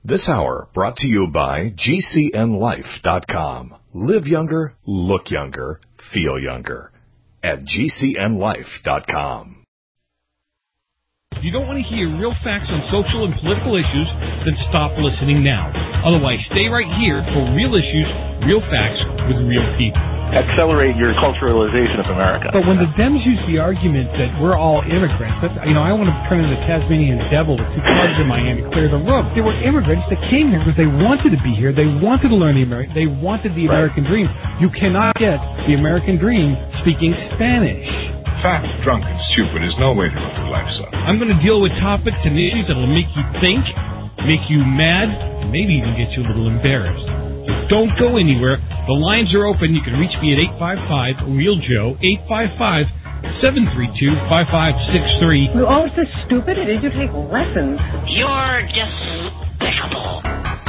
This hour brought to you by GCNLife.com. Live younger, look younger, feel younger. At GCNLife.com. If you don't want to hear real facts on social and political issues, then stop listening now. Otherwise, stay right here for real issues, real facts with real people. Accelerate your culturalization of America. But when the Dems use the argument that we're all immigrants, that's, I want to turn into the Tasmanian devil with two clubs in my hand and clear the room. They were immigrants that came here because they wanted to be here. They wanted to learn they wanted the American dream. You cannot get the American dream speaking Spanish. Fat, drunk, and stupid is no way to live your life, son. I'm going to deal with topics and issues that will make you think, make you mad, and maybe even get you a little embarrassed. So don't go anywhere. The lines are open. You can reach me at 855-REAL-JOE, 855-732-5563. You're all so stupid. Did you take lessons? You're despicable.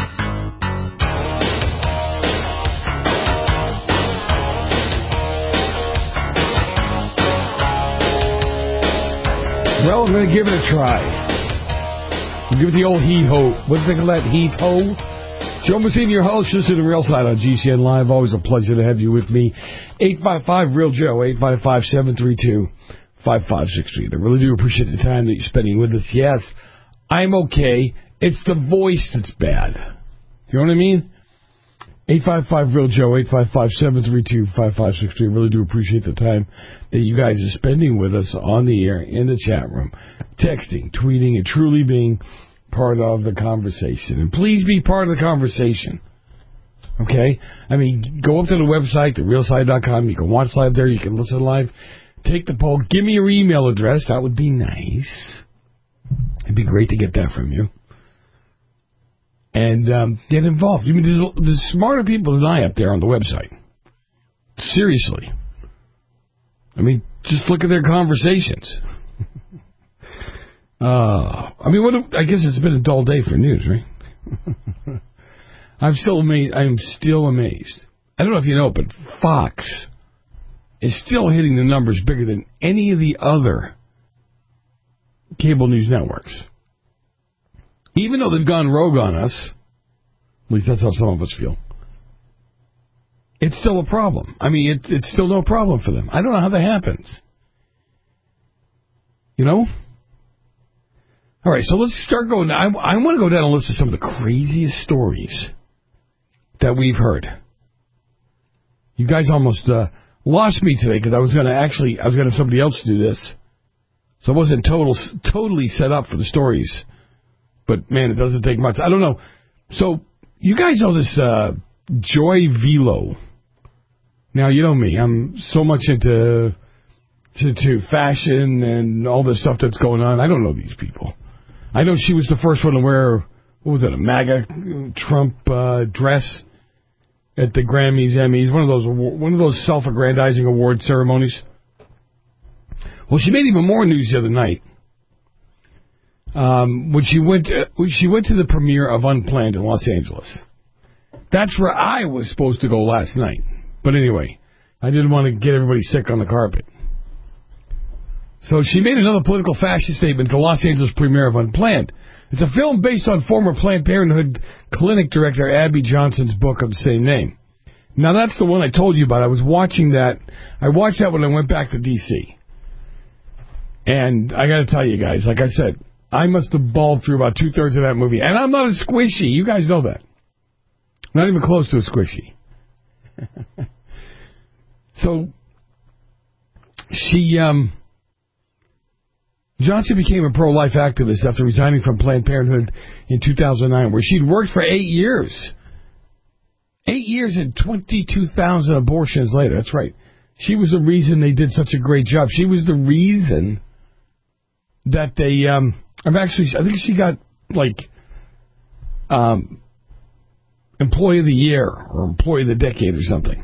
Well, I'm going to give it a try. Give it the old heat-ho. What's it called, that heat-ho? Joe Messina, your host, just in the Real Side on GCN Live. Always a pleasure to have you with me. 855-REAL-JOE, 855-732-5563. I really do appreciate the time that you're spending with us. Yes, I'm okay. It's the voice that's bad. You know what I mean? 855-REAL-JOE, 855-732-5563. I really do appreciate the time that you guys are spending with us on the air, in the chat room, texting, tweeting, and truly being part of the conversation. And please be part of the conversation. Okay? I mean, go up to the website, therealside.com. You can watch live there. You can listen live. Take the poll. Give me your email address. That would be nice. It'd be great to get that from you. And get involved. I mean, there's smarter people than I up there on the website. Seriously. I mean, just look at their conversations. I guess it's been a dull day for news, right? I'm still amazed. I am still amazed. I don't know if you know, but Fox is still hitting the numbers bigger than any of the other cable news networks. Even though they've gone rogue on us, at least that's how some of us feel, it's still a problem. I mean, it's still no problem for them. I don't know how that happens. You know? All right, so let's start going. I want to go down and list some of the craziest stories that we've heard. You guys almost lost me today because I was going to have somebody else do this, so I wasn't totally set up for the stories. But man, it doesn't take much. I don't know. So you guys know this Joy Velo. Now you know me. I'm so much into fashion and all this stuff that's going on. I don't know these people. I know she was the first one to wear, what was it, a MAGA Trump dress at the Grammys, Emmys, one of those self-aggrandizing award ceremonies. Well, she made even more news the other night when she went to the premiere of Unplanned in Los Angeles. That's where I was supposed to go last night. But anyway, I didn't want to get everybody sick on the carpet. So she made another political fashion statement at the Los Angeles premiere of Unplanned. It's a film based on former Planned Parenthood clinic director Abby Johnson's book of the same name. Now, that's the one I told you about. I was watching that. I watched that when I went back to D.C. And I got to tell you guys, like I said, I must have bawled through about two-thirds of that movie. And I'm not a squishy. You guys know that. Not even close to a squishy. So, Johnson became a pro-life activist after resigning from Planned Parenthood in 2009, where she'd worked for 8 years. 8 years and 22,000 abortions later. That's right. She was the reason they did such a great job. She was the reason that they... I think she got, Employee of the Year or Employee of the Decade or something.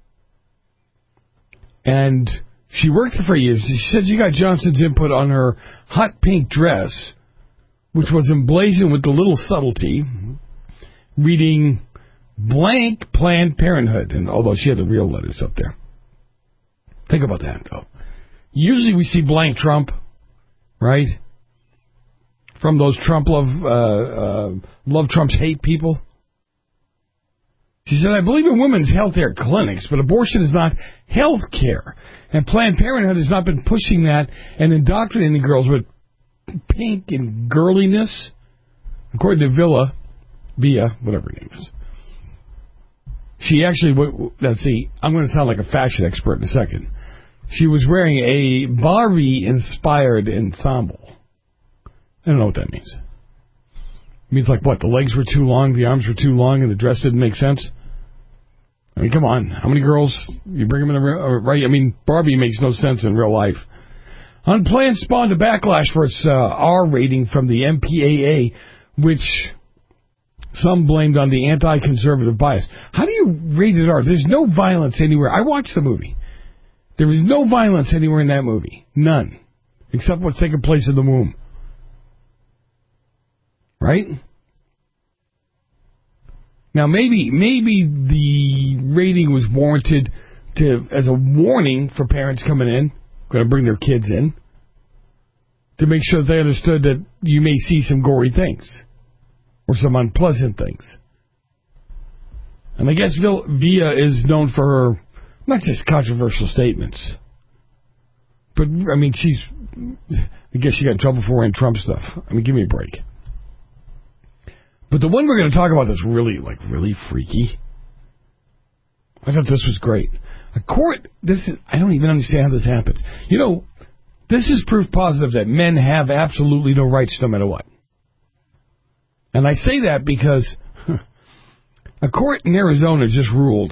And she worked for years. She said she got Johnson's input on her hot pink dress, which was emblazoned with the little subtlety, reading blank Planned Parenthood, and although she had the real letters up there. Think about that, though. Usually we see blank Trump, right? from those Trump love Trump's hate people. She said, I believe in women's health care clinics, but abortion is not health care. And Planned Parenthood has not been pushing that and indoctrinating girls with pink and girliness. According to Via, whatever her name is. She actually, let's see, I'm going to sound like a fashion expert in a second. She was wearing a Barbie-inspired ensemble. I don't know what that means. It means like what? The legs were too long, the arms were too long, and the dress didn't make sense? I mean, come on. How many girls, you bring them in the right? I mean, Barbie makes no sense in real life. Unplanned spawned a backlash for its R rating from the MPAA, which some blamed on the anti-conservative bias. How do you rate it R? There's no violence anywhere. I watched the movie. There is no violence anywhere in that movie. None. Except what's taking place in the womb. Right? Now, maybe the rating was warranted as a warning for parents coming in, going to bring their kids in, to make sure they understood that you may see some gory things or some unpleasant things. And I guess Via is known for her, not just controversial statements, but, I mean, I guess she got in trouble for wearing Trump stuff. I mean, give me a break. But the one we're going to talk about that's really freaky. I thought this was great. A court, I don't even understand how this happens. You know, this is proof positive that men have absolutely no rights no matter what. And I say that because a court in Arizona just ruled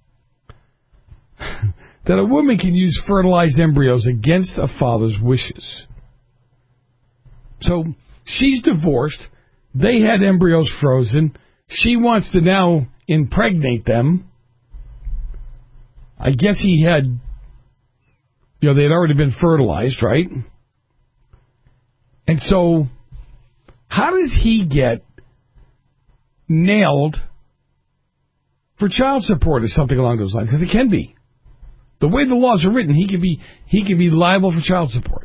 that a woman can use fertilized embryos against a father's wishes. So she's divorced. They had embryos frozen. She wants to now impregnate them. I guess he had, they had already been fertilized, right? And so, how does he get nailed for child support or something along those lines? Because it can be. The way the laws are written, he can be liable for child support.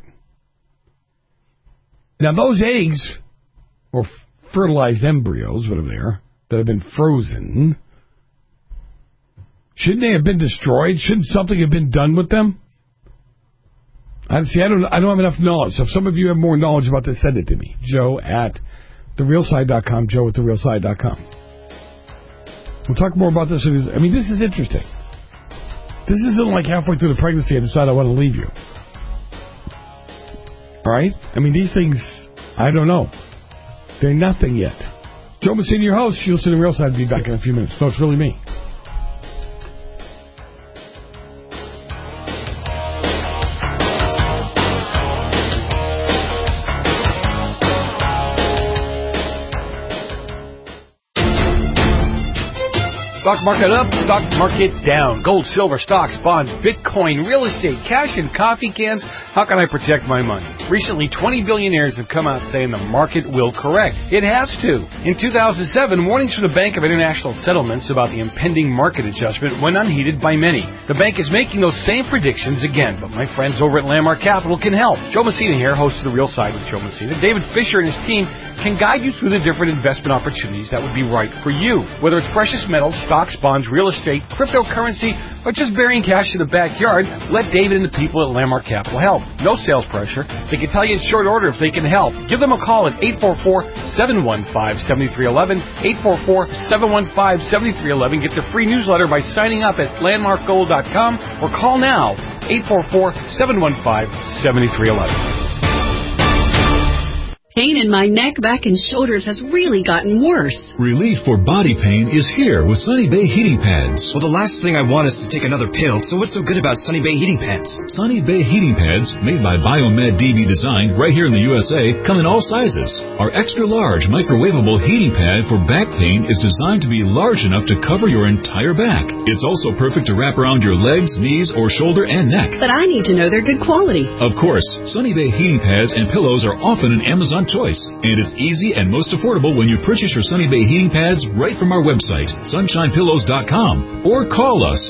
Now, those eggs, or fertilized embryos, whatever they are, that have been frozen, shouldn't they have been destroyed? Shouldn't something have been done with them? I don't have enough knowledge. So if some of you have more knowledge about this, send it to me. Joe@therealside.com. Joe@therealside.com. We'll talk more about this. I mean, this is interesting. This isn't like halfway through the pregnancy I decide I want to leave you. All right? I mean, these things, I don't know. They're nothing yet. Joe Messina, your host. You'll see the Real Side. Be back in a few minutes. No, it's really me. Stock market up, stock market down. Gold, silver, stocks, bonds, Bitcoin, real estate, cash, and coffee cans. How can I protect my money? Recently, 20 billionaires have come out saying the market will correct. It has to. In 2007, warnings from the Bank of International Settlements about the impending market adjustment went unheeded by many. The bank is making those same predictions again, but my friends over at Landmark Capital can help. Joe Messina here, host of The Real Side with Joe Messina. David Fisher and his team can guide you through the different investment opportunities that would be right for you. Whether it's precious metals, stocks, bonds, real estate, cryptocurrency, or just burying cash in the backyard, let David and the people at Landmark Capital help. No sales pressure. They can tell you in short order if they can help. Give them a call at 844-715-7311, 844-715-7311. Get their free newsletter by signing up at landmarkgold.com or call now, 844-715-7311. Pain in my neck, back, and shoulders has really gotten worse. Relief for body pain is here with Sunny Bay Heating Pads. Well, the last thing I want is to take another pill, so what's so good about Sunny Bay Heating Pads? Sunny Bay Heating Pads, made by Biomed DB Design right here in the USA, come in all sizes. Our extra-large microwavable heating pad for back pain is designed to be large enough to cover your entire back. It's also perfect to wrap around your legs, knees, or shoulder and neck. But I need to know they're good quality. Of course, Sunny Bay Heating Pads and pillows are often in Amazon wrong choice. And it's easy and most affordable when you purchase your Sunny Bay heating pads right from our website, sunshinepillows.com, or call us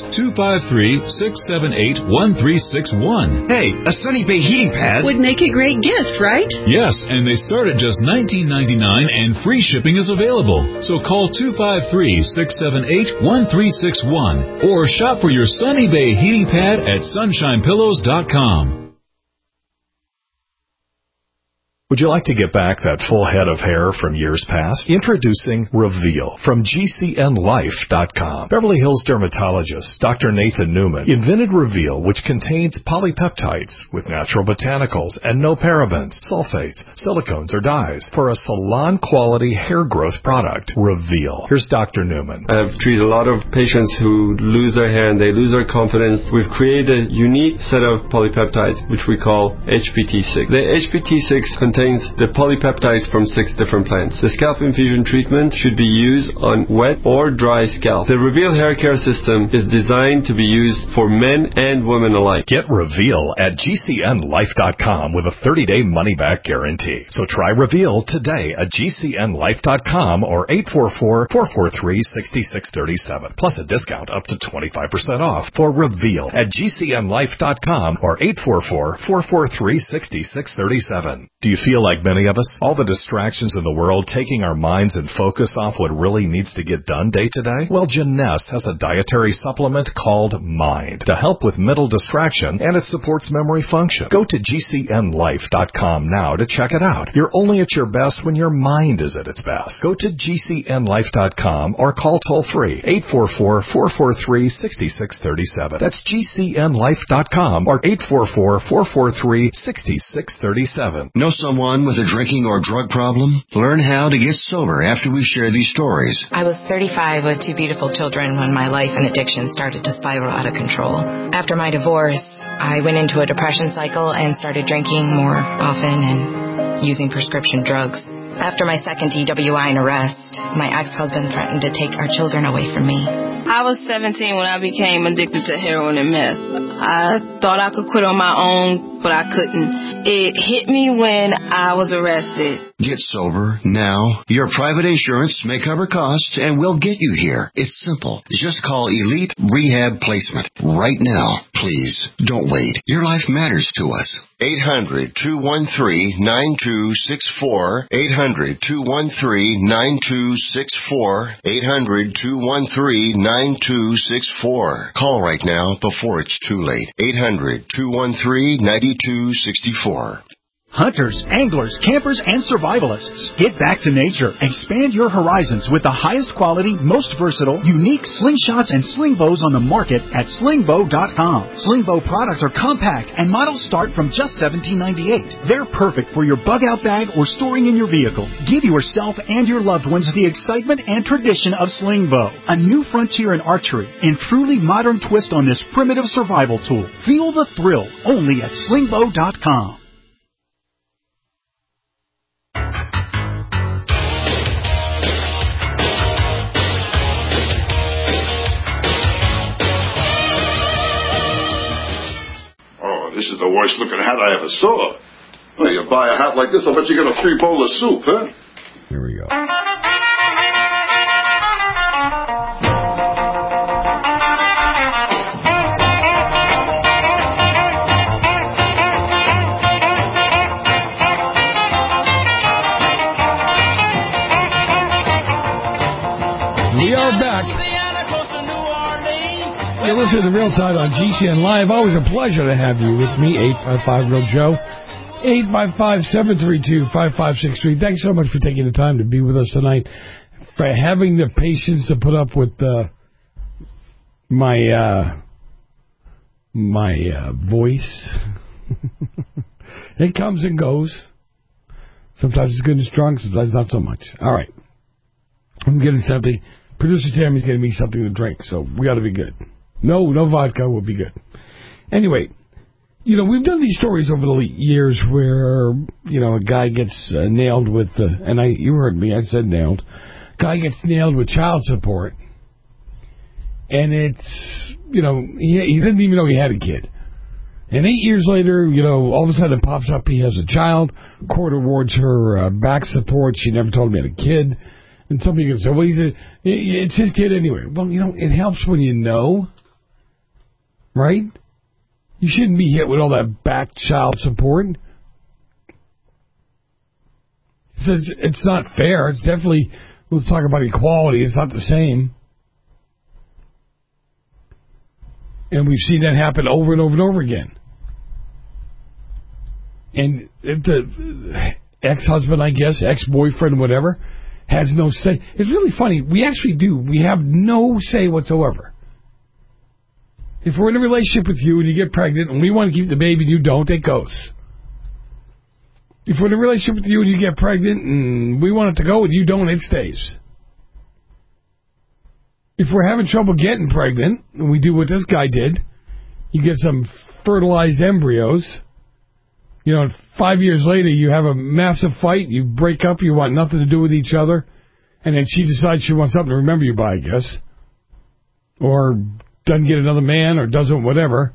253-678-1361. Hey, a Sunny Bay heating pad would make a great gift, right? Yes, and they start at just $19.99 and free shipping is available. So call 253-678-1361 or shop for your Sunny Bay heating pad at sunshinepillows.com. Would you like to get back that full head of hair from years past? Introducing Reveal from GCNLife.com. Beverly Hills dermatologist Dr. Nathan Newman invented Reveal, which contains polypeptides with natural botanicals and no parabens, sulfates, silicones, or dyes for a salon-quality hair growth product. Reveal. Here's Dr. Newman. I've treated a lot of patients who lose their hair and they lose their confidence. We've created a unique set of polypeptides, which we call HPT6. The HPT6 contains the polypeptides from 6 different plants. The scalp infusion treatment should be used on wet or dry scalp. The Reveal hair care system is designed to be used for men and women alike. Get Reveal at GCNLife.com with a 30-day money-back guarantee. So try Reveal today at GCNLife.com or 844-443-6637. Plus a discount up to 25% off for Reveal at GCNLife.com or 844-443-6637. Do you feel like many of us? All the distractions in the world taking our minds and focus off what really needs to get done day to day? Well, Jeunesse has a dietary supplement called Mind to help with mental distraction, and it supports memory function. Go to GCNLife.com now to check it out. You're only at your best when your mind is at its best. Go to GCNLife.com or call toll-free 844-443-6637. That's GCNLife.com or 844-443-6637. Know someone with a drinking or drug problem? Learn how to get sober after we share these stories. I was 35 with 2 beautiful children when my life and addiction started to spiral out of control. After my divorce, I went into a depression cycle and started drinking more often and using prescription drugs. After my second DWI and arrest, my ex-husband threatened to take our children away from me. I was 17 when I became addicted to heroin and meth. I thought I could quit on my own, but I couldn't. It hit me when I was arrested. Get sober now. Your private insurance may cover costs and we'll get you here. It's simple. Just call Elite Rehab Placement right now. Please, don't wait. Your life matters to us. 800-213-9264. 800-213-9264. 800-213-9264. Call right now before it's too late. 800-213-9264. Hunters, anglers, campers, and survivalists. Get back to nature. Expand your horizons with the highest quality, most versatile, unique slingshots and sling bows on the market at slingbow.com. Slingbow products are compact and models start from just $17.98. They're perfect for your bug-out bag or storing in your vehicle. Give yourself and your loved ones the excitement and tradition of Slingbow, a new frontier in archery and truly modern twist on this primitive survival tool. Feel the thrill only at slingbow.com. This is the worst looking hat I ever saw. Well, you buy a hat like this, I'll bet you get a 3 bowl of soup, huh? Here we go. We are back. You're listening to The Real Side on GCN Live. Always a pleasure to have you with me, 855 Real Joe. 855-732-5563. Thanks so much for taking the time to be with us tonight, for having the patience to put up with my voice. It comes and goes. Sometimes it's good and strong, sometimes not so much. All right. I'm getting something. Producer Tammy's getting me something to drink, so we got to be good. No vodka will be good. Anyway, we've done these stories over the years where, a guy gets nailed with, you heard me, I said nailed. Guy gets nailed with child support. And it's, he didn't even know he had a kid. And 8 years later, all of a sudden it pops up he has a child. Court awards her back support. She never told him he had a kid. And somebody can say, well, it's his kid anyway. Well, it helps when you know, right? You shouldn't be hit with all that back child support. It's not fair. It's definitely, let's talk about equality. It's not the same. And we've seen that happen over and over and over again. And the ex-husband, I guess, ex-boyfriend, whatever, has no say. It's really funny. We actually do. We have no say whatsoever. If we're in a relationship with you and you get pregnant and we want to keep the baby and you don't, it goes. If we're in a relationship with you and you get pregnant and we want it to go and you don't, it stays. If we're having trouble getting pregnant, and we do what this guy did, you get some fertilized embryos, 5 years later you have a massive fight, you break up, you want nothing to do with each other, and then she decides she wants something to remember you by, I guess. Or doesn't get another man, or doesn't whatever.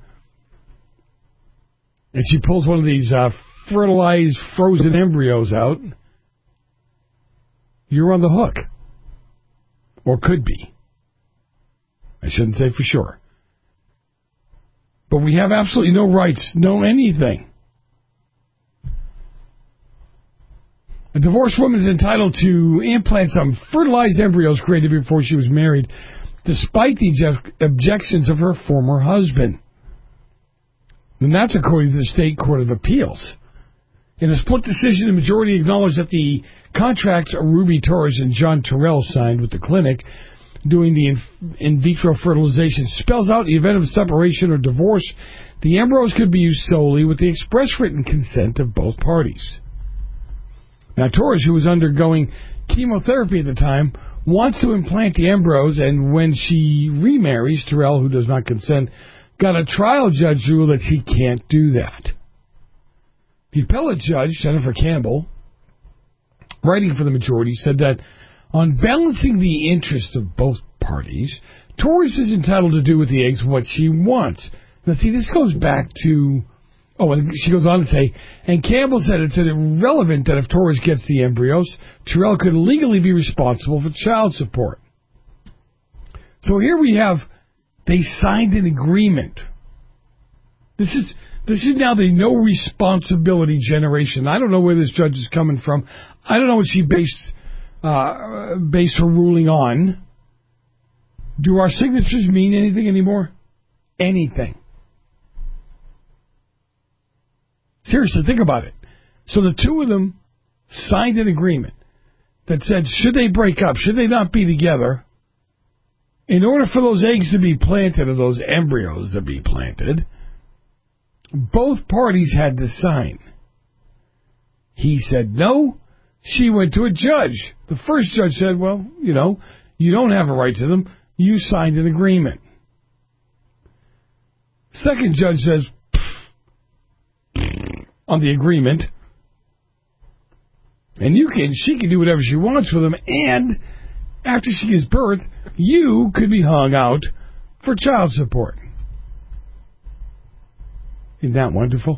And she pulls one of these fertilized frozen embryos out. You're on the hook. Or could be. I shouldn't say for sure. But we have absolutely no rights, no anything. A divorced woman is entitled to implant some fertilized embryos created before she was married, despite the objections of her former husband. And that's according to the State Court of Appeals. In a split decision, the majority acknowledged that the contract Ruby Torres and John Terrell signed with the clinic doing the in vitro fertilization spells out in the event of separation or divorce, the embryos could be used solely with the express written consent of both parties. Now, Torres, who was undergoing chemotherapy at the time, wants to implant the embryos, and when she remarries, Terrell, who does not consent, got a trial judge rule that she can't do that. The appellate judge, Jennifer Campbell, writing for the majority, said that on balancing the interests of both parties, Torres is entitled to do with the eggs what she wants. Now, see, this goes back to... Oh, and she goes on to say, and Campbell said it's irrelevant that if Torres gets the embryos, Terrell could legally be responsible for child support. So here we have, they signed an agreement. This is now the no responsibility generation. I don't know where this judge is coming from. I don't know what she based her ruling on. Do our signatures mean anything anymore? Anything. Seriously, think about it. So the two of them signed an agreement that said, should they break up, should they not be together, in order for those eggs to be planted, or those embryos to be planted, both parties had to sign. He said no. She went to a judge. The first judge said, well, you don't have a right to them. You signed an agreement. Second judge says, on the agreement, and she can do whatever she wants with them, and after she gives birth, you could be hung out for child support. Isn't that wonderful?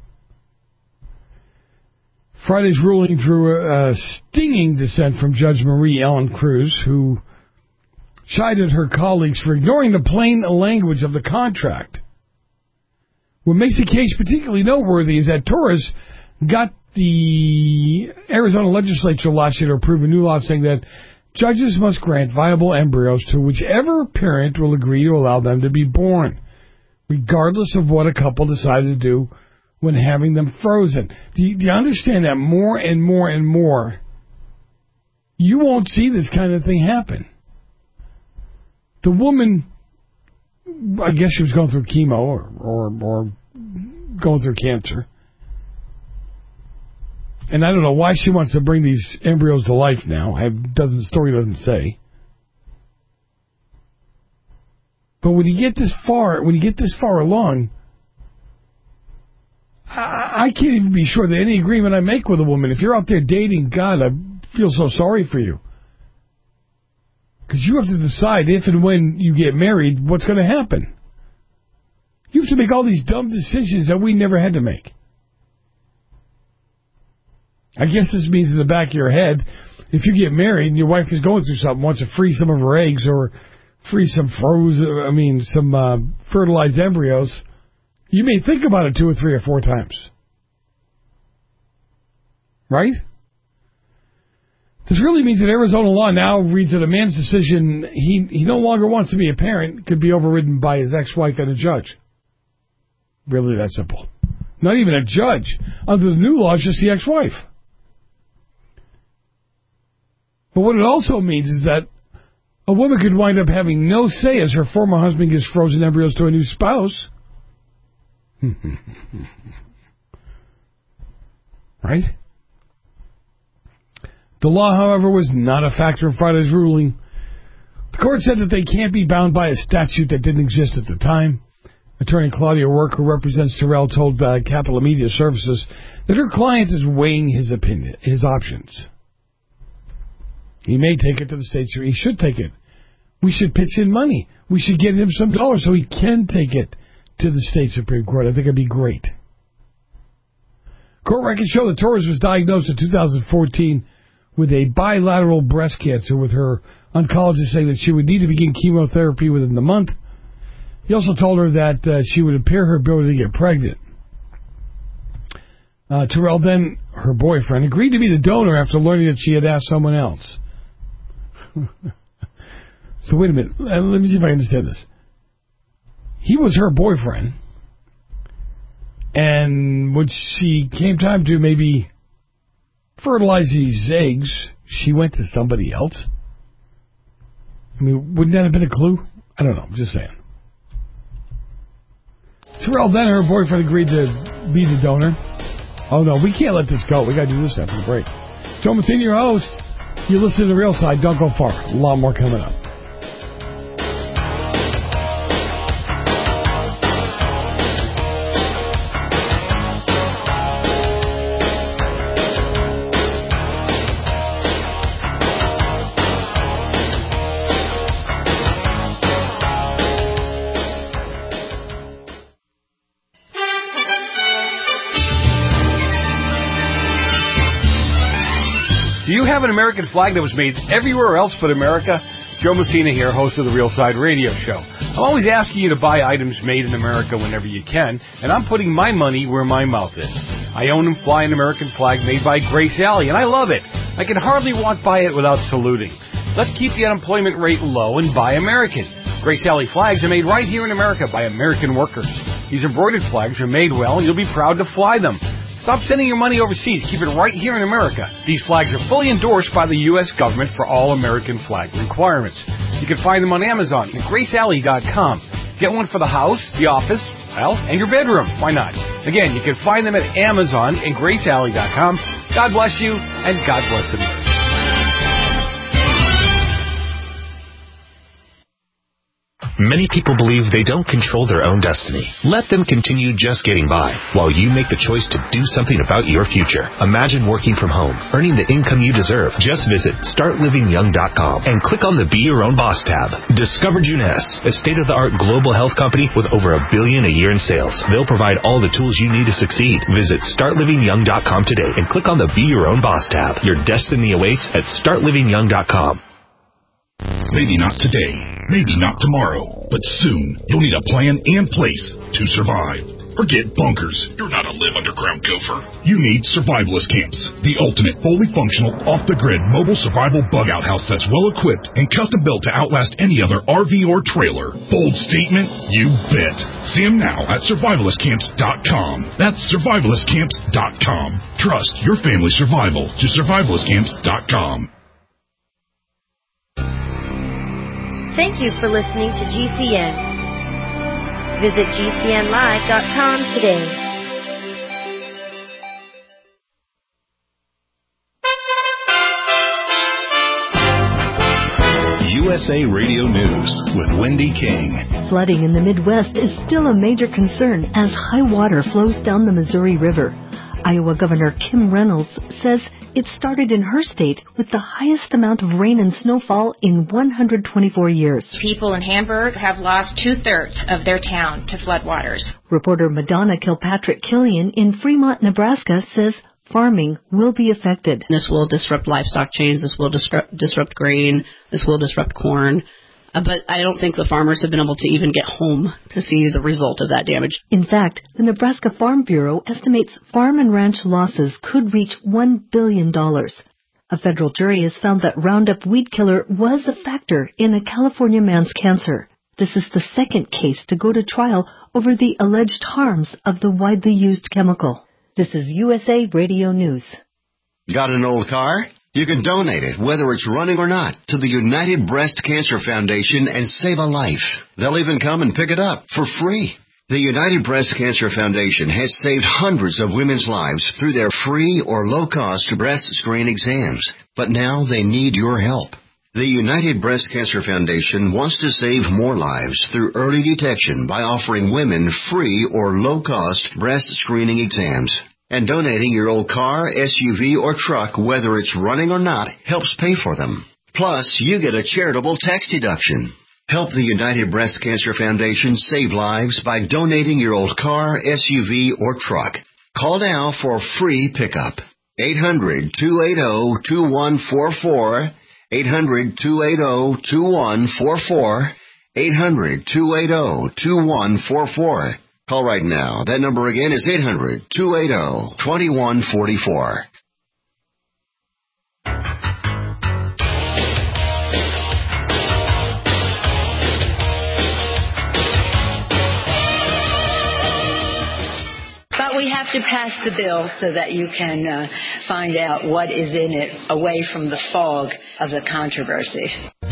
Friday's ruling drew a stinging dissent from Judge Marie Ellen Cruz, who chided her colleagues for ignoring the plain language of the contract. What makes the case particularly noteworthy is that Torres got the Arizona legislature last year to approve a new law saying that judges must grant viable embryos to whichever parent will agree to allow them to be born, regardless of what a couple decided to do when having them frozen. Do you understand that more and more and more, you won't see this kind of thing happen? The woman, I guess she was going through chemo or going through cancer. And I don't know why she wants to bring these embryos to life now. The story doesn't say. But when you get this far along, I can't even be sure that any agreement I make with a woman, if you're out there dating, God, I feel so sorry for you. Because you have to decide if and when you get married, what's going to happen. You have to make all these dumb decisions that we never had to make. I guess this means in the back of your head, if you get married and your wife is going through something, wants to freeze some of her eggs or freeze some fertilized embryos, you may think about it 2 or 3 or 4 times. Right? This really means that Arizona law now reads that a man's decision he no longer wants to be a parent could be overridden by his ex-wife and a judge. Really that simple. Not even a judge. Under the new law, it's just the ex-wife. But what it also means is that a woman could wind up having no say as her former husband gives frozen embryos to a new spouse. Right? The law, however, was not a factor in Friday's ruling. The court said that they can't be bound by a statute that didn't exist at the time. Attorney Claudia Work, who represents Terrell, told Capital Media Services that her client is weighing his options. He may take it to the states, or he should take it. We should pitch in money. We should get him some dollars so he can take it to the state Supreme Court. I think it'd be great. Court records show that Torres was diagnosed in 2014 with a bilateral breast cancer, with her oncologist saying that she would need to begin chemotherapy within the month. He also told her that she would impair her ability to get pregnant. Terrell, then her boyfriend, agreed to be the donor after learning that she had asked someone else. So wait a minute. Let me see if I understand this. He was her boyfriend, and when she came time to maybe fertilize these eggs, she went to somebody else? I mean, wouldn't that have been a clue? I don't know. I'm just saying. Terrell, then her boyfriend, agreed to be the donor. Oh, no, we can't let this go. We got to do this after the break. Joe Matheny, your host. You listen to The Real Side. Don't go far. A lot more coming up. Do you have an American flag that was made everywhere else but America? Joe Messina here, host of the Real Side Radio Show. I'm always asking you to buy items made in America whenever you can, and I'm putting my money where my mouth is. I own and fly an American flag made by Grace Alley, and I love it. I can hardly walk by it without saluting. Let's keep the unemployment rate low and buy American. Grace Alley flags are made right here in America by American workers. These embroidered flags are made well, and you'll be proud to fly them. Stop sending your money overseas. Keep it right here in America. These flags are fully endorsed by the U.S. government for all American flag requirements. You can find them on Amazon and GraceAlley.com. Get one for the house, the office, well, and your bedroom. Why not? Again, you can find them at Amazon and GraceAlley.com. God bless you, and God bless America. Many people believe they don't control their own destiny. Let them continue just getting by while you make the choice to do something about your future. Imagine working from home, earning the income you deserve. Just visit StartLivingYoung.com and click on the Be Your Own Boss tab. Discover Juness, a state-of-the-art global health company with over $1 billion a year in sales. They'll provide all the tools you need to succeed. Visit StartLivingYoung.com today and click on the Be Your Own Boss tab. Your destiny awaits at StartLivingYoung.com. Maybe not today, maybe not tomorrow, but soon you'll need a plan and place to survive. Forget bunkers. You're not a live underground gopher. You need Survivalist Camps, the ultimate fully functional, off-the-grid mobile survival bug-out house that's well-equipped and custom-built to outlast any other RV or trailer. Bold statement? You bet. See them now at survivalistcamps.com. That's survivalistcamps.com. Trust your family's survival to survivalistcamps.com. Thank you for listening to GCN. Visit GCNlive.com today. USA Radio News with Wendy King. Flooding in the Midwest is still a major concern as high water flows down the Missouri River. Iowa Governor Kim Reynolds says It started in her state with the highest amount of rain and snowfall in 124 years. People in Hamburg have lost 2/3 of their town to floodwaters. Reporter Madonna Kilpatrick Killian in Fremont, Nebraska says farming will be affected. This will disrupt livestock chains. This will disrupt grain. This will disrupt corn. But I don't think the farmers have been able to even get home to see the result of that damage. In fact, the Nebraska Farm Bureau estimates farm and ranch losses could reach $1 billion. A federal jury has found that Roundup weed killer was a factor in a California man's cancer. This is the second case to go to trial over the alleged harms of the widely used chemical. This is USA Radio News. Got an old car? You can donate it, whether it's running or not, to the United Breast Cancer Foundation and save a life. They'll even come and pick it up for free. The United Breast Cancer Foundation has saved hundreds of women's lives through their free or low-cost breast screen exams. But now they need your help. The United Breast Cancer Foundation wants to save more lives through early detection by offering women free or low-cost breast screening exams. And donating your old car, SUV, or truck, whether it's running or not, helps pay for them. Plus, you get a charitable tax deduction. Help the United Breast Cancer Foundation save lives by donating your old car, SUV, or truck. Call now for free pickup. 800-280-2144. 800-280-2144. 800-280-2144. Call right now. That number again is 800-280-2144. But we have to pass the bill so that you can find out what is in it away from the fog of the controversy.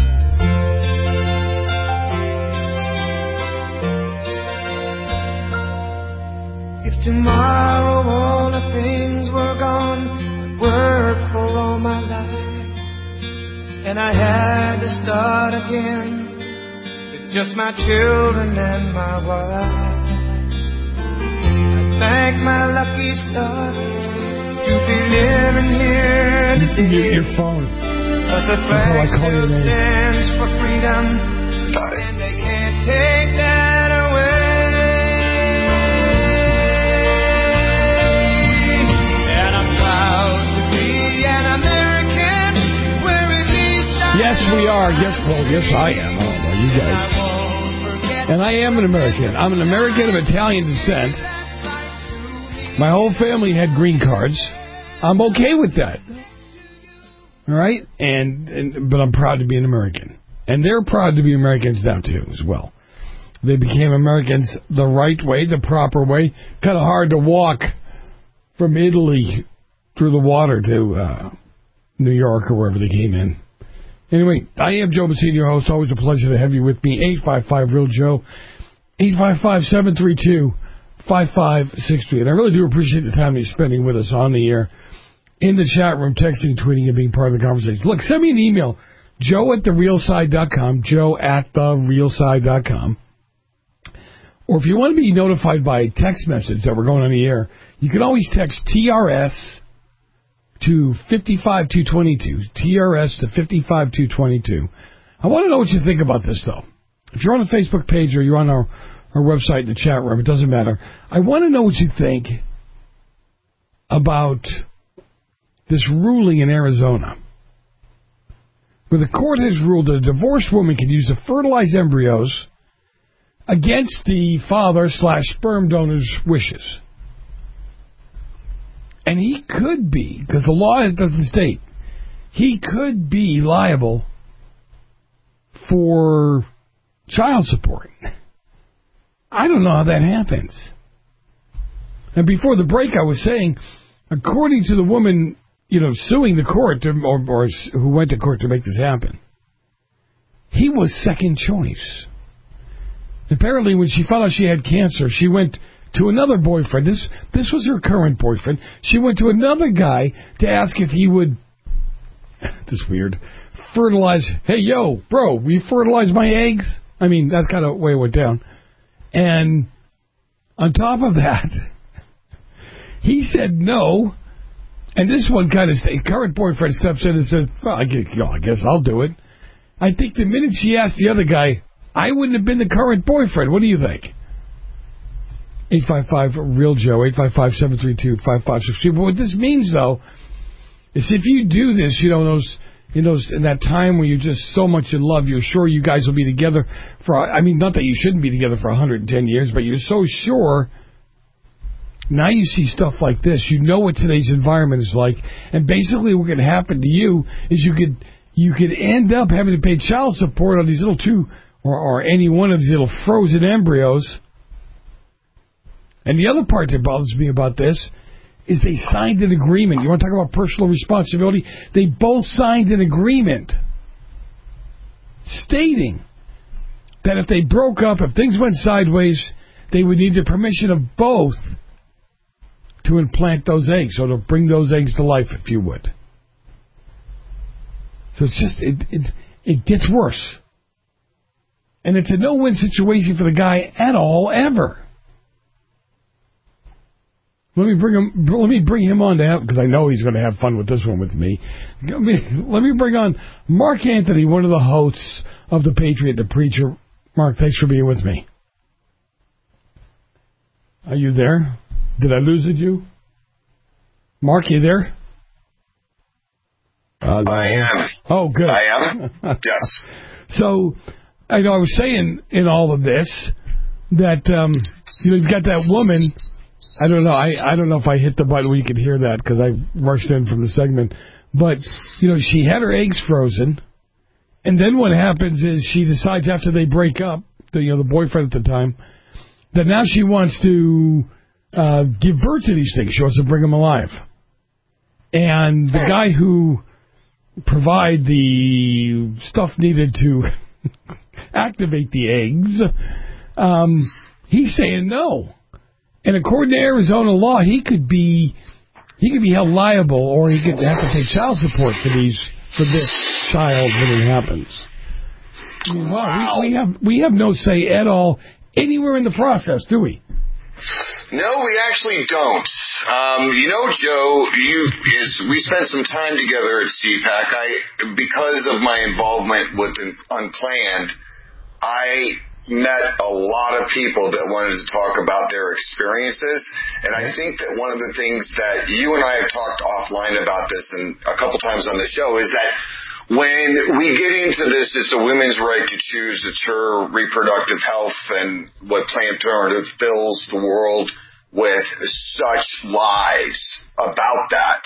Tomorrow all the things were gone, I'd work for all my life, and I had to start again with just my children and my wife. I thank my lucky stars to be living here today. Mute your phone. 'Cause the flag still stands for freedom, and they can't take that away. Yes, we are. Yes, Paul. Yes, I am. I don't know, you guys. And I am an American. I'm an American of Italian descent. My whole family had green cards. I'm okay with that. All right? But I'm proud to be an American. And they're proud to be Americans now, too, as well. They became Americans the right way, the proper way. Kind of hard to walk from Italy through the water to New York or wherever they came in. Anyway, I am Joe Messina, your host. Always a pleasure to have you with me. 855-REAL-JOE. 855-732-5563. And I really do appreciate the time you're spending with us on the air, in the chat room, texting, tweeting, and being part of the conversation. Look, send me an email, joe@therealside.com, joe@therealside.com. Or if you want to be notified by text message that we're going on the air, you can always text TRS to 55222, TRS to 55222. I want to know what you think about this, though. If you're on the Facebook page or you're on our website in the chat room, it doesn't matter. I want to know what you think about this ruling in Arizona, where the court has ruled that a divorced woman can use the fertilized embryos against the father/sperm donor's wishes. And he could be, because the law doesn't state, he could be liable for child support. I don't know how that happens. And before the break, I was saying, according to the woman, suing the court, or who went to court to make this happen, he was second choice. Apparently, when she found out she had cancer, she went to another boyfriend. This was her current boyfriend. She went to another guy to ask if he would, this is weird, fertilize. Hey, yo, bro, will you fertilize my eggs? I mean, that's kind of the way it went down. And on top of that, he said no. And this one kind of current boyfriend steps in and says, well, I guess I'll do it. I think the minute she asked the other guy, I wouldn't have been the current boyfriend. What do you think? 855-REAL-JOE, 855-732-5563. But what this means, though, is if you do this, in that time where you're just so much in love, you're sure you guys will be together not that you shouldn't be together for 110 years, but you're so sure. Now you see stuff like this. You know what today's environment is like. And basically what could happen to you is you could end up having to pay child support on these little or any one of these little frozen embryos. And the other part that bothers me about this is they signed an agreement. You want to talk about personal responsibility? They both signed an agreement stating that if they broke up, if things went sideways, they would need the permission of both to implant those eggs, or to bring those eggs to life, if you would. So it's just, it gets worse. And it's a no-win situation for the guy at all, ever. Let me bring him on to have, because I know he's going to have fun with this one with me. Let me bring on Mark Anthony, one of the hosts of The Patriot, The Preacher. Mark, thanks for being with me. Are you there? Did I lose you? Mark, you there? I am. Oh, good. I am? Yes. So, I was saying in all of this that, you've got that woman. I don't know. I don't know if I hit the button where you could hear that because I rushed in from the segment. But, she had her eggs frozen. And then what happens is she decides after they break up, the boyfriend at the time, that now she wants to give birth to these things. She wants to bring them alive. And the guy who provide the stuff needed to activate the eggs, he's saying no. And according to Arizona law, he could be held liable, or he could have to pay child support for this child when it happens. Wow. We have no say at all anywhere in the process, do we? No, we actually don't. Joe, we spent some time together at CPAC. Because of my involvement with Unplanned, I met a lot of people that wanted to talk about their experiences. And I think that one of the things that you and I have talked offline about this and a couple times on the show is that when we get into this, it's a women's right to choose. It's her reproductive health, and what Planned Parenthood fills the world with such lies about that.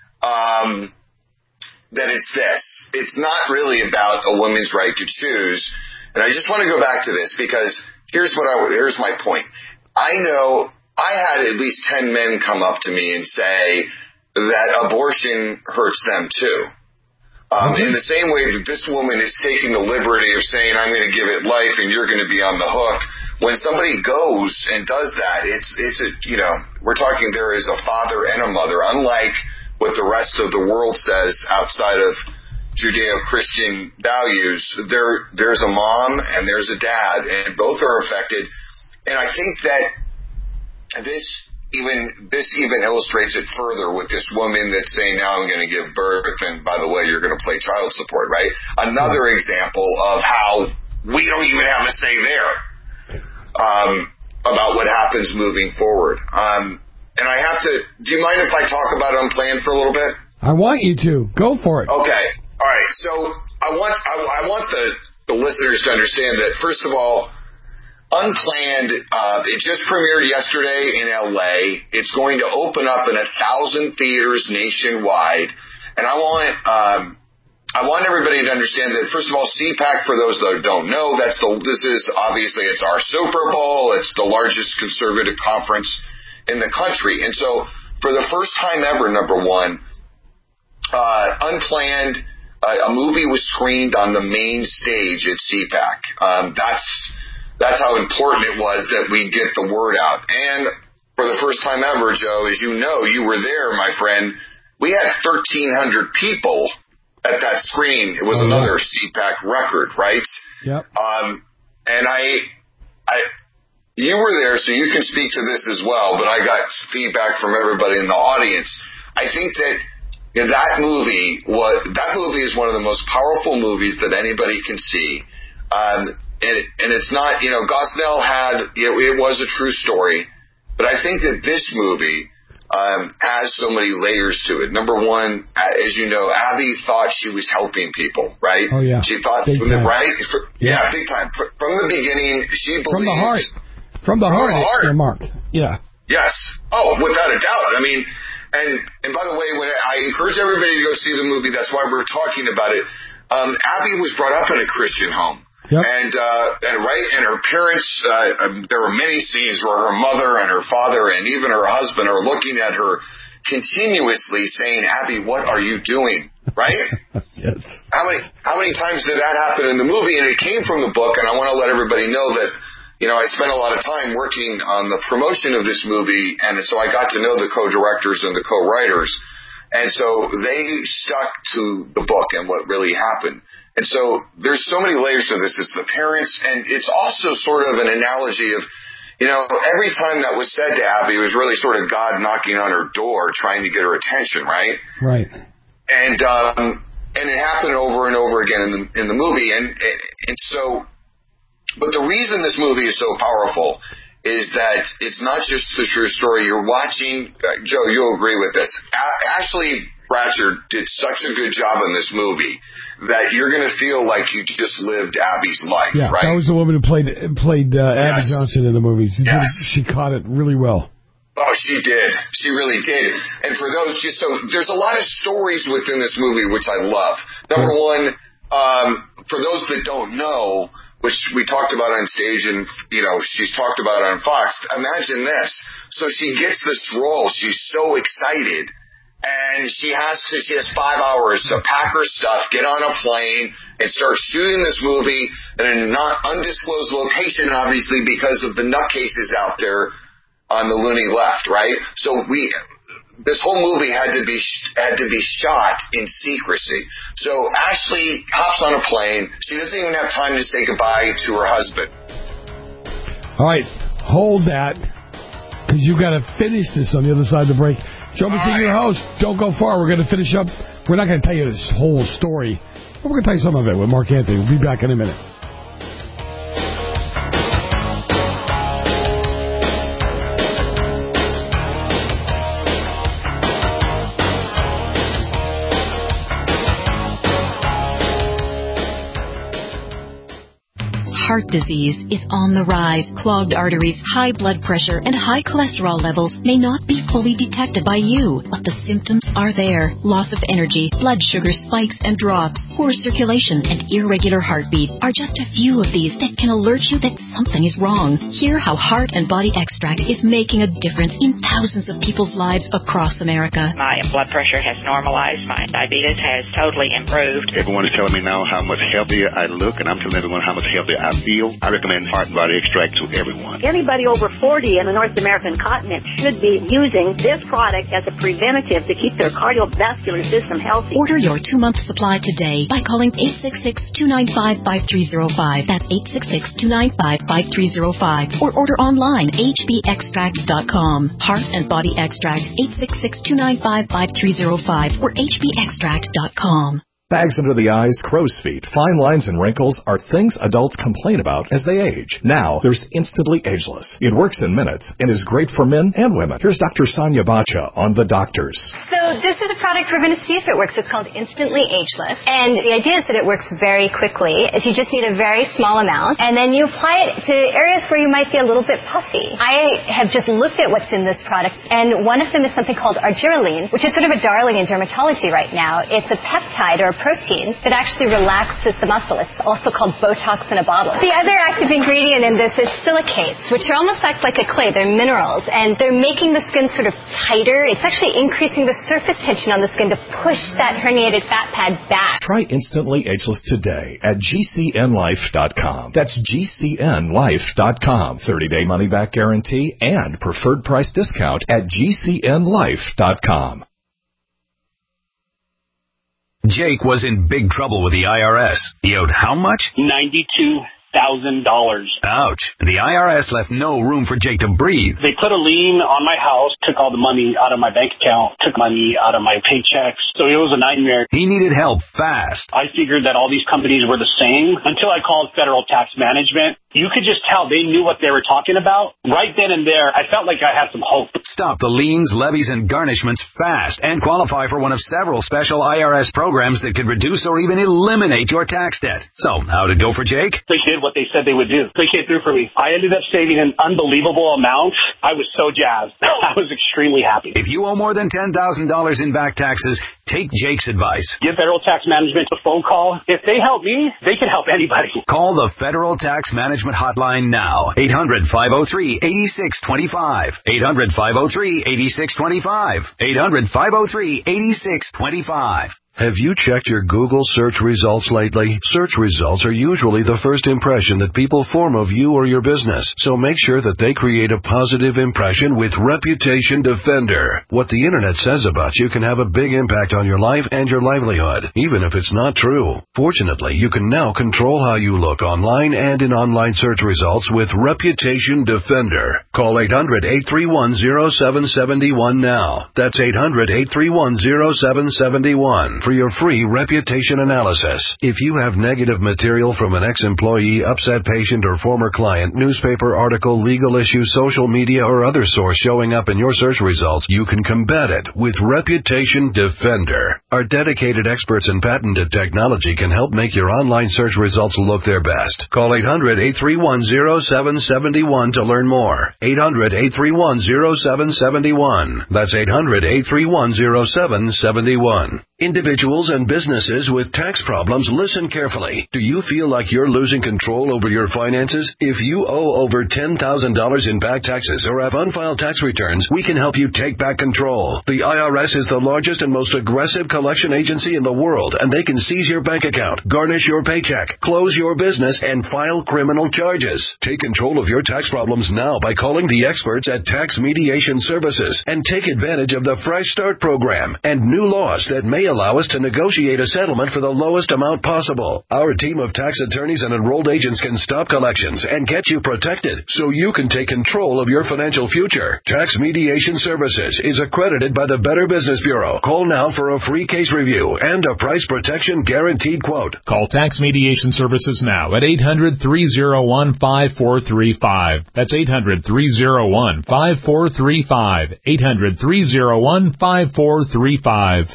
That it's this. It's not really about a woman's right to choose. And I just want to go back to this because here's my point. I know I had at least 10 men come up to me and say that abortion hurts them too. In the same way that this woman is taking the liberty of saying, I'm going to give it life and you're going to be on the hook. When somebody goes and does that, we're talking there is a father and a mother, unlike what the rest of the world says outside of Judeo-Christian values. There's a mom and there's a dad, and both are affected. And I think that this even illustrates it further with this woman that's saying, now I'm going to give birth, and by the way, you're going to pay child support, right? Another example of how we don't even have a say there about what happens moving forward. And I have to, do you mind if I talk about Unplanned for a little bit? I want you to. Go for it. Okay. All right. So I want the listeners to understand that, first of all, Unplanned, it just premiered yesterday in LA. It's going to open up in 1,000 theaters nationwide. And I want everybody to understand that, first of all, CPAC, for those that don't know, it's our Super Bowl. It's the largest conservative conference in the country. And so for the first time ever, number one, Unplanned, a movie was screened on the main stage at CPAC. That's how important it was that we get the word out. And for the first time ever, Joe, as you know, you were there, my friend, we had 1,300 people at that screening. It was another CPAC record, right? Yep. And you were there, so you can speak to this as well, but I got feedback from everybody in the audience. I think that that movie is one of the most powerful movies that anybody can see. And it's not, Gosnell it was a true story, but I think that this movie has so many layers to it. Number one, as you know, Abby thought she was helping people, right? Oh, yeah. She thought, big time. From the beginning, she believed. From the heart, it's marked. Yeah. Yes. Oh, without a doubt. I mean, and by the way, when I encourage everybody to go see the movie, that's why we're talking about it. Abby was brought up in a Christian home. Yep. And her parents, there were many scenes where her mother and her father and even her husband are looking at her continuously saying, Abby, what are you doing? Right? Yes. How many times did that happen in the movie? And it came from the book, and I want to let everybody know that, I spent a lot of time working on the promotion of this movie, and so I got to know the co-directors and the co-writers. And so they stuck to the book and what really happened. And so there's so many layers to this. It's the parents, and it's also sort of an analogy of, every time that was said to Abby, it was really sort of God knocking on her door, trying to get her attention, right? Right. And it happened over and over again in the movie. And so, but the reason this movie is so powerful is that it's not just the true story. You're watching, Joe, you'll agree with this. Ashley Bratcher did such a good job in this movie that you're going to feel like you just lived Abby's life, right? That was the woman who played Abby Johnson in the movie. She caught it really well. Oh, she did. She really did. And for those, there's a lot of stories within this movie which I love. Number one, for those that don't know, which we talked about on stage and, she's talked about on Fox, imagine this. So she gets this role. She's so excited. And she has 5 hours to pack her stuff, get on a plane, and start shooting this movie in a not undisclosed location, obviously, because of the nutcases out there on the loony left, right? So this whole movie had to be shot in secrecy. So Ashley hops on a plane. She doesn't even have time to say goodbye to her husband. All right, hold that, because you got to finish this on the other side of the break. Joe Messina, your host. Don't go far. We're going to finish up. We're not going to tell you this whole story, but we're going to tell you some of it with Mark Anthony. We'll be back in a minute. Heart disease is on the rise. Clogged arteries, high blood pressure, and high cholesterol levels may not be fully detected by you, but the symptoms are there. Loss of energy, blood sugar spikes and drops, poor circulation, and irregular heartbeat are just a few of these that can alert you that something is wrong. Hear how Heart and Body Extract is making a difference in thousands of people's lives across America. My blood pressure has normalized. My diabetes has totally improved. Everyone is telling me now how much healthier I look, and I'm telling everyone how much healthier I feel. I recommend Heart and Body Extract to everyone. Anybody over 40 in the North American continent should be using this product as a preventative to keep their cardiovascular system healthy. Order your 2-month supply today by calling 866-295-5305. That's 866-295-5305. Or order online, hbextract.com. Heart and Body Extract, 866-295-5305 or hbextract.com. Bags under the eyes, crow's feet, fine lines, and wrinkles are things adults complain about as they age. Now, there's Instantly Ageless. It works in minutes and is great for men and women. Here's Dr. Sonia Bacha on The Doctors. So this is a product we're going to see if it works. It's called Instantly Ageless. And the idea is that it works very quickly. Is you just need a very small amount, and then you apply it to areas where you might be a little bit puffy. I have just looked at what's in this product, and one of them is something called argireline, which is sort of a darling in dermatology right now. It's a peptide or a protein that actually relaxes the muscle. It's also called Botox in a bottle. The other active ingredient in this is silicates, which are almost act like a clay. They're minerals, and they're making the skin sort of tighter. It's actually increasing the surface tension on the skin to push that herniated fat pad back. Try Instantly Ageless today at GCNlife.com. That's GCNlife.com. 30-day money-back guarantee and preferred price discount at GCNlife.com. Jake was in big trouble with the IRS. He owed how much? $92 Ouch. The IRS left no room for Jake to breathe. They put a lien on my house, took all the money out of my bank account, took money out of my paychecks. So it was a nightmare. He needed help fast. I figured that all these companies were the same until I called Federal Tax Management. You could just tell they knew what they were talking about. Right then and there, I felt like I had some hope. Stop the liens, levies, and garnishments fast and qualify for one of several special IRS programs that could reduce or even eliminate your tax debt. So, how'd it go for Jake? They did what they said they would do. They came through for me. I ended up saving an unbelievable amount. I was so jazzed. I was extremely happy. If you owe more than $10,000 in back taxes, take Jake's advice. Give Federal Tax Management a phone call. If they help me, they can help anybody. Call the Federal Tax Management hotline now. 800-503-8625. 800-503-8625. 800-503-8625. Have you checked your Google search results lately? Search results are usually the first impression that people form of you or your business, so make sure that they create a positive impression with Reputation Defender. What the internet says about you can have a big impact on your life and your livelihood, even if it's not true. Fortunately, you can now control how you look online and in online search results with Reputation Defender. Call 800-831-0771 now. That's 800-831-0771. For your free reputation analysis. If you have negative material from an ex-employee, upset patient, or former client, newspaper article, legal issue, social media, or other source showing up in your search results, you can combat it with Reputation Defender. Our dedicated experts in patented technology can help make your online search results look their best. Call 800-831-0771 to learn more. 800-831-0771. That's 800-831-0771. Individuals and businesses with tax problems, listen carefully. Do you feel like you're losing control over your finances? If you owe over $10,000 in back taxes or have unfiled tax returns, we can help you take back control. The IRS is the largest and most aggressive collection agency in the world, and they can seize your bank account, garnish your paycheck, close your business, and file criminal charges. Take control of your tax problems now by calling the experts at Tax Mediation Services and take advantage of the Fresh Start program and new laws that may allow us to negotiate a settlement for the lowest amount possible. Our team of tax attorneys and enrolled agents can stop collections and get you protected so you can take control of your financial future. Tax Mediation Services is accredited by the Better Business Bureau. Call now for a free case review and a price protection guaranteed quote. Call Tax Mediation Services now at 800-301-5435. That's 800-301-5435. 800-301-5435.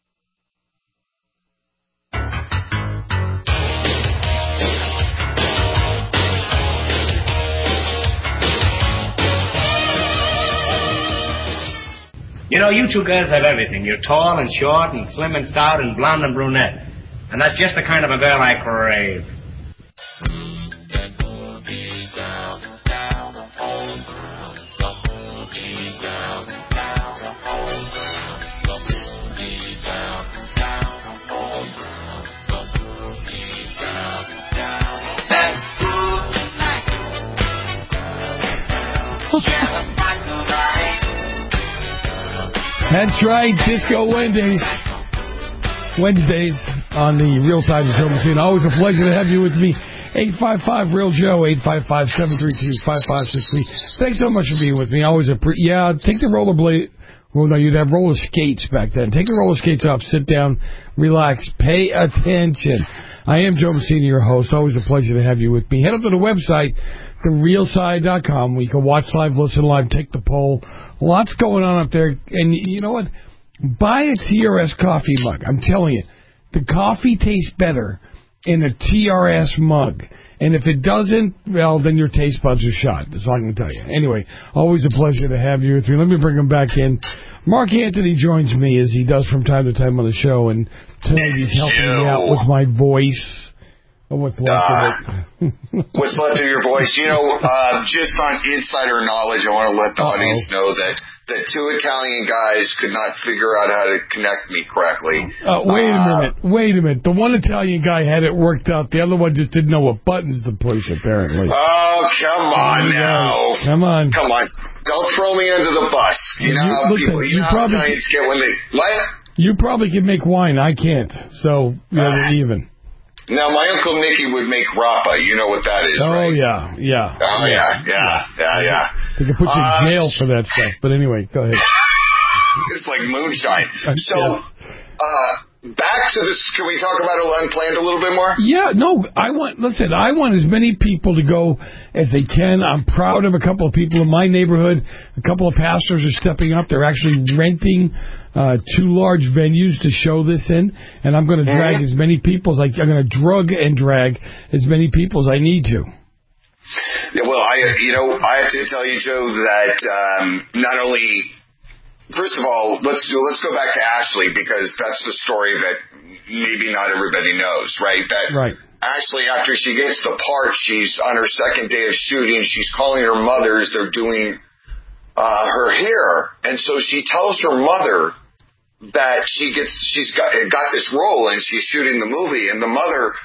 You know, you two girls have everything. You're tall and short and slim and stout and blonde and brunette. And that's just the kind of a girl I crave. That's right, Disco Wednesdays on the Real Side of the Show Machine. Always a pleasure to have you with me. 855-REAL-JOE, 855-732-5563. Thanks so much for being with me. Always take the rollerblade. Well, no, you'd have roller skates back then. Take the roller skates off, sit down, relax, pay attention. I am Joe Messina, your host. Always a pleasure to have you with me. Head up to the website, therealside.com, where you can watch live, listen live, take the poll. Lots going on up there. And you know what? Buy a TRS coffee mug. I'm telling you, the coffee tastes better in a TRS mug. And if it doesn't, well, then your taste buds are shot. That's all I can tell you. Anyway, always a pleasure to have you with me. Let me bring him back in. Mark Anthony joins me, as he does from time to time on the show. And tonight he's helping me out with my voice. What's left of it? What's left of your voice? You know, just on insider knowledge, I want to let the audience know that two Italian guys could not figure out how to connect me correctly. Wait a minute. The one Italian guy had it worked out. The other one just didn't know what buttons to push, apparently. Oh, come on now. Come on. Don't throw me under the bus. You know how Italians get when they... What? You probably can make wine. I can't. So, you're even. Now, my Uncle Nicky would make rapa. You know what that is, right? Oh, yeah. Oh, yeah. They could put you in jail for that stuff. But anyway, go ahead. It's like moonshine. So, back to this. Can we talk about Unplanned a little bit more? Yeah, no, I want as many people to go as they can. I'm proud of a couple of people in my neighborhood. A couple of pastors are stepping up. They're actually renting 2 large venues to show this in, and I'm going to drag as many people as I'm going to drag as many people as I need to. Yeah, well, I have to tell you, Joe, that not only. First of all, let's go back to Ashley, because that's the story that maybe not everybody knows, right? Right. Ashley, after she gets the part, she's on her second day of shooting. She's calling her mothers. They're doing her hair, and so she tells her mother that she's got this role and she's shooting the movie, and the mother.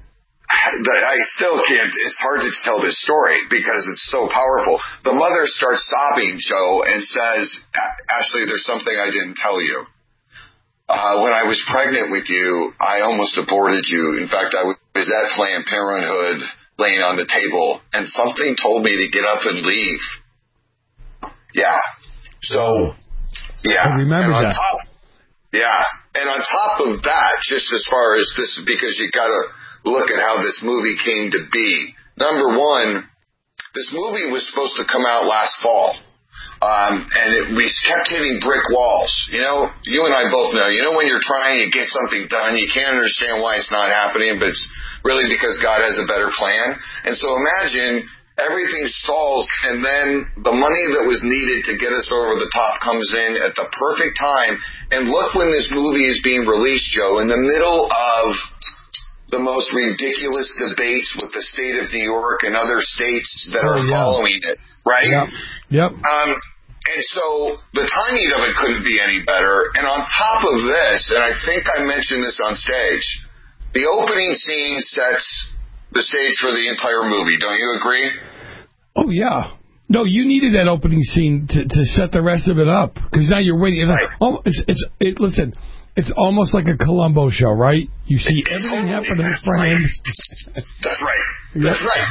I still can't, it's hard to tell this story because it's so powerful. The mother starts sobbing, Joe, and says, Ashley, there's something I didn't tell you. When I was pregnant with you, I almost aborted you. In fact, I was at Planned Parenthood laying on the table, and something told me to get up and leave. Yeah. So, yeah. I remember that. And on top of that, just as far as this, because you got to look at how this movie came to be. Number one, this movie was supposed to come out last fall. We kept hitting brick walls. You know, you and I both know, when you're trying to get something done, you can't understand why it's not happening, but it's really because God has a better plan. And so imagine everything stalls, and then the money that was needed to get us over the top comes in at the perfect time. And look when this movie is being released, Joe, in the middle of the most ridiculous debates with the state of New York and other states that are following it, right? Yep. And so the timing of it couldn't be any better. And on top of this, and I think I mentioned this on stage, the opening scene sets the stage for the entire movie. Don't you agree? Oh, yeah. No, you needed that opening scene to set the rest of it up, because now you're waiting. Right. Listen. It's almost like a Columbo show, right? You see everything happen in front end. That's right. That's right.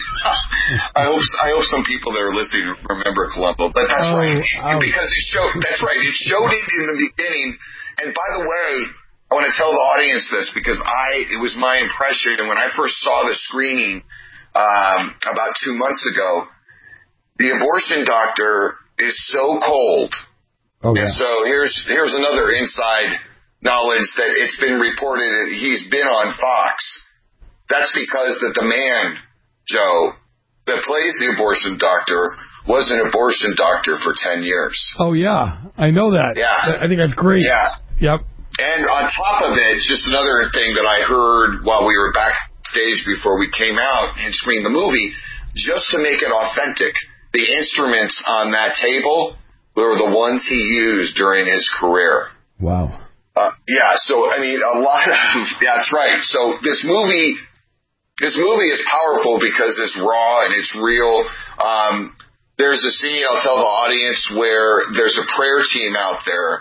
I hope some people that are listening remember Columbo, but that's right. Because it showed. That's right. It showed it in the beginning. And by the way, I want to tell the audience this because it was my impression, and when I first saw the screening about 2 months ago, the abortion doctor is so cold. Oh, yeah. And so here's another inside knowledge that it's been reported that he's been on Fox. That's because that the man, Joe, that plays the abortion doctor was an abortion doctor for 10 years. Oh, yeah. I know that. Yeah. I think that's great. Yeah. Yep. And on top of it, just another thing that I heard while we were backstage before we came out and screened the movie, just to make it authentic, the instruments on that table were the ones he used during his career. Wow. So, I mean, a lot of, that's right. So this movie is powerful because it's raw and it's real. There's a scene, I'll tell the audience, where there's a prayer team out there,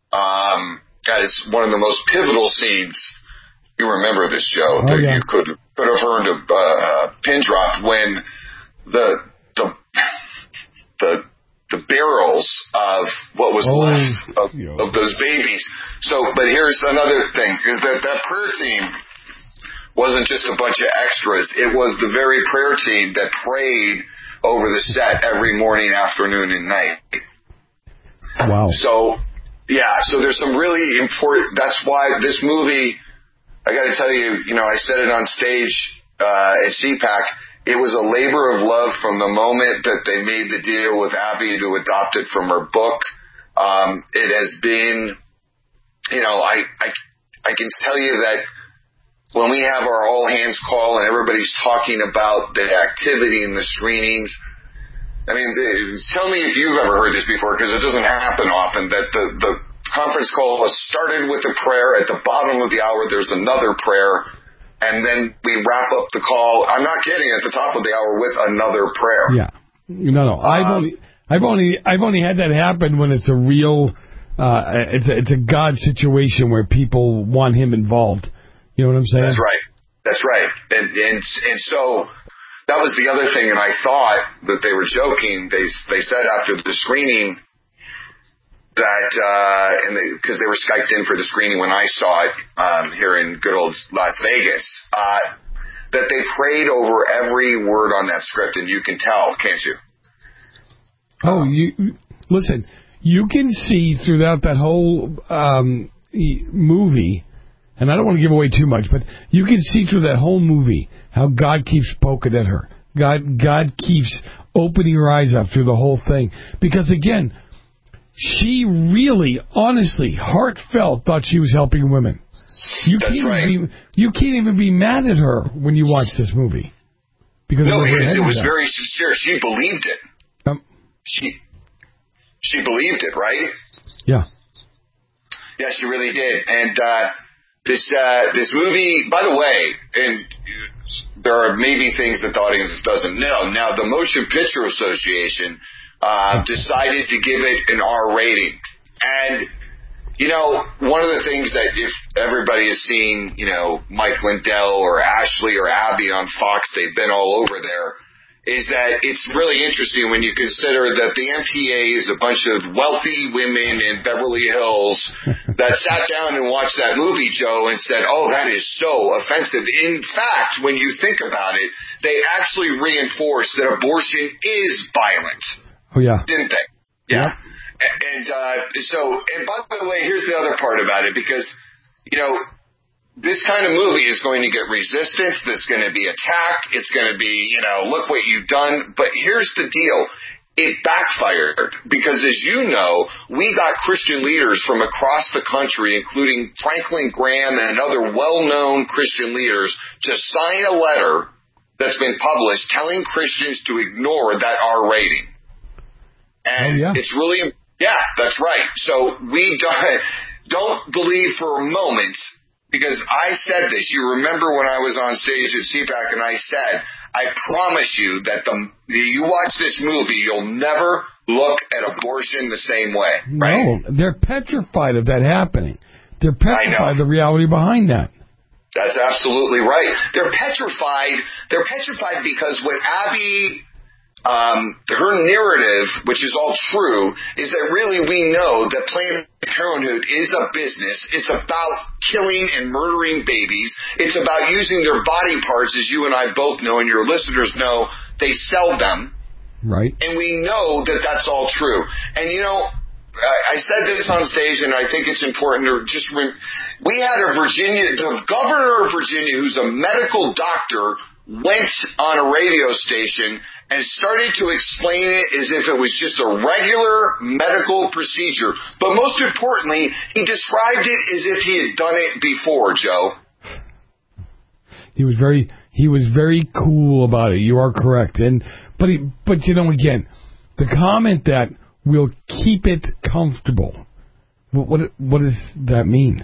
as one of the most pivotal scenes. You remember this, Joe, that you could have heard a pin drop when the barrels of what was left of those babies. So, but here's another thing, is that prayer team wasn't just a bunch of extras. It was the very prayer team that prayed over the set every morning, afternoon, and night. Wow. So there's some really important, that's why this movie, I got to tell you, I said it on stage at CPAC, it was a labor of love from the moment that they made the deal with Abby to adopt it from her book. It has been, I can tell you that when we have our all hands call and everybody's talking about the activity and the screenings, I mean, tell me if you've ever heard this before, because it doesn't happen often, that the conference call was started with a prayer. At the bottom of the hour, there's another prayer. And then we wrap up the call. I'm not kidding. At the top of the hour with another prayer. Yeah. No. I've only had that happen when it's a real, it's a God situation where people want Him involved. You know what I'm saying? That's right. That's right. And so that was the other thing, and I thought that they were joking. They said after the screening that, because they were Skyped in for the screening when I saw it here in good old Las Vegas, that they prayed over every word on that script, and you can tell, can't you? Oh, listen, you can see throughout that whole movie, and I don't want to give away too much, but you can see through that whole movie how God keeps poking at her. God keeps opening her eyes up through the whole thing. Because, again, she really, honestly, heartfelt thought she was helping women. You can't even be mad at her when you watch this movie. Because no, it was very sincere. She believed it. She believed it, right? Yeah. Yeah, she really did. And this movie, by the way, and there are maybe things that the audience doesn't know. Now, the Motion Picture Association decided to give it an R rating. And, one of the things that if everybody has seen, Mike Lindell or Ashley or Abby on Fox, they've been all over there, is that it's really interesting when you consider that the MPA is a bunch of wealthy women in Beverly Hills that sat down and watched that movie, Joe, and said, oh, that is so offensive. In fact, when you think about it, they actually reinforced that abortion is violent. Oh, yeah. Didn't they? Yeah. And by the way, here's the other part about it, because, this kind of movie is going to get resistance. That's going to be attacked. It's going to be, look what you've done. But here's the deal. It backfired because, as you know, we got Christian leaders from across the country, including Franklin Graham and other well-known Christian leaders, to sign a letter that's been published telling Christians to ignore that R rating. And it's really, that's right. So we don't believe for a moment. Because I said this, you remember when I was on stage at CPAC and I said, I promise you that you watch this movie, you'll never look at abortion the same way. Right? No, they're petrified of that happening. They're petrified of the reality behind that. That's absolutely right. They're petrified because what Abby, her narrative, which is all true, is that really we know that Planned Parenthood is a business. It's about killing and murdering babies. It's about using their body parts, as you and I both know, and your listeners know, they sell them. Right. And we know that that's all true. And, I said this on stage, and I think it's important to just we had the governor of Virginia, who's a medical doctor, went on a radio station and started to explain it as if it was just a regular medical procedure. But most importantly, he described it as if he had done it before, Joe. He was very cool about it. You are correct. But again, the comment that we'll keep it comfortable. What does that mean?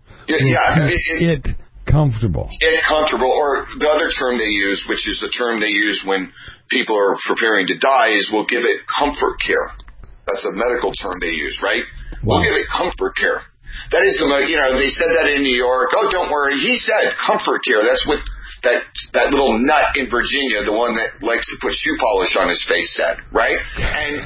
It comfortable. Comfortable, or the other term they use, which is the term they use when people are preparing to die, is we'll give it comfort care. That's a medical term they use, right? Wow. We'll give it comfort care. That is they said that in New York. Oh, don't worry. He said comfort care. That's what that little nut in Virginia, the one that likes to put shoe polish on his face, said, right? And,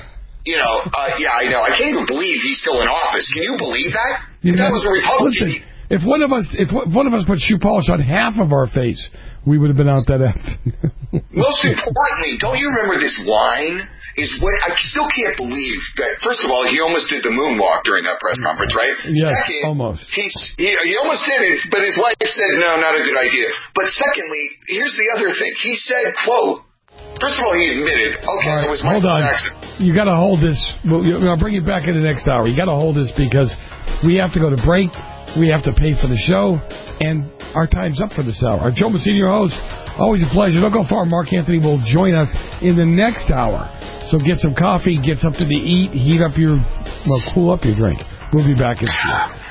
I know. I can't even believe he's still in office. Can you believe that? That was a Republican. Listen, if one of us put shoe polish on half of our face, we would have been out that afternoon. Most importantly, don't you remember this line? I still can't believe that. First of all, he almost did the moonwalk during that press conference, right? Yes, second, almost. He almost did it, but his wife said, no, not a good idea. But secondly, here's the other thing. He said, quote, first of all, he admitted, it was Michael Jackson. You got to hold this. I'll bring you back in the next hour. You got to hold this because we have to go to break. We have to pay for the show, and our time's up for this hour. Our Joe Messina, your host. Always a pleasure. Don't go far. Mark Anthony will join us in the next hour. So get some coffee, get something to eat, cool up your drink. We'll be back in a few.